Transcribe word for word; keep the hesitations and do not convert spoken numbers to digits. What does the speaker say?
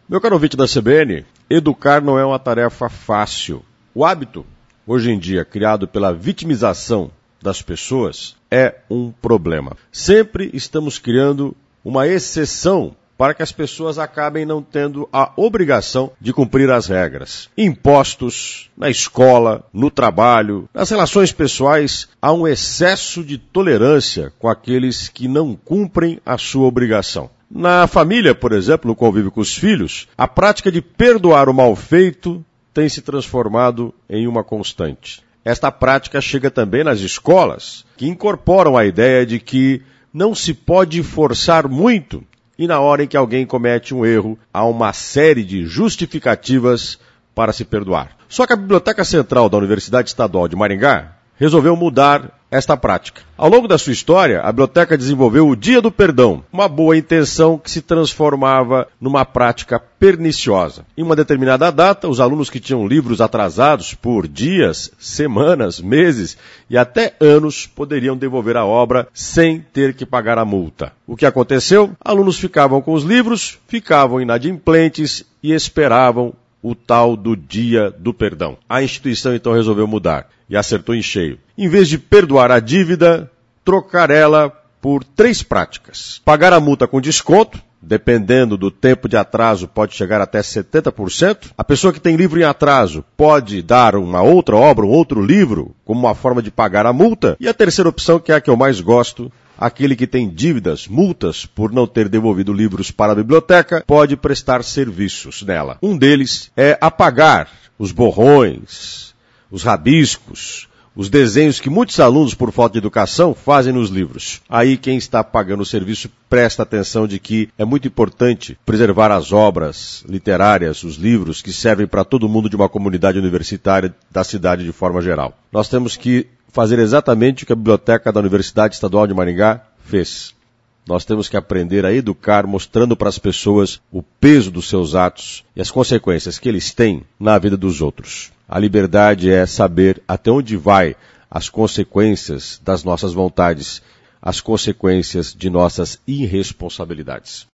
Meu caro ouvinte da C B N, educar não é uma tarefa fácil. O hábito, hoje em dia, criado pela vitimização das pessoas, é um problema. Sempre estamos criando uma exceção para que as pessoas acabem não tendo a obrigação de cumprir as regras. Impostos, na escola, no trabalho, nas relações pessoais, há um excesso de tolerância com aqueles que não cumprem a sua obrigação. Na família, por exemplo, no convívio com os filhos, a prática de perdoar o mal feito tem se transformado em uma constante. Esta prática chega também nas escolas, que incorporam a ideia de que não se pode forçar muito e na hora em que alguém comete um erro, há uma série de justificativas para se perdoar. Só que a Biblioteca Central da Universidade Estadual de Maringá resolveu mudar esta prática. Ao longo da sua história, a biblioteca desenvolveu o Dia do Perdão, uma boa intenção que se transformava numa prática perniciosa. Em uma determinada data, os alunos que tinham livros atrasados por dias, semanas, meses e até anos poderiam devolver a obra sem ter que pagar a multa. O que aconteceu? Alunos ficavam com os livros, ficavam inadimplentes e esperavam o tal do Dia do Perdão. A instituição então resolveu mudar e acertou em cheio. Em vez de perdoar a dívida, trocar ela por três práticas. Pagar a multa com desconto, dependendo do tempo de atraso, pode chegar até setenta por cento. A pessoa que tem livro em atraso pode dar uma outra obra, um outro livro, como uma forma de pagar a multa. E a terceira opção, que é a que eu mais gosto, aquele que tem dívidas, multas, por não ter devolvido livros para a biblioteca, pode prestar serviços nela. Um deles é apagar os borrões, os rabiscos, os desenhos que muitos alunos, por falta de educação, fazem nos livros. Aí quem está pagando o serviço presta atenção de que é muito importante preservar as obras literárias, os livros que servem para todo mundo de uma comunidade universitária da cidade de forma geral. Nós temos que fazer exatamente o que a Biblioteca da Universidade Estadual de Maringá fez. Nós temos que aprender a educar, mostrando para as pessoas o peso dos seus atos e as consequências que eles têm na vida dos outros. A liberdade é saber até onde vai as consequências das nossas vontades, as consequências de nossas irresponsabilidades.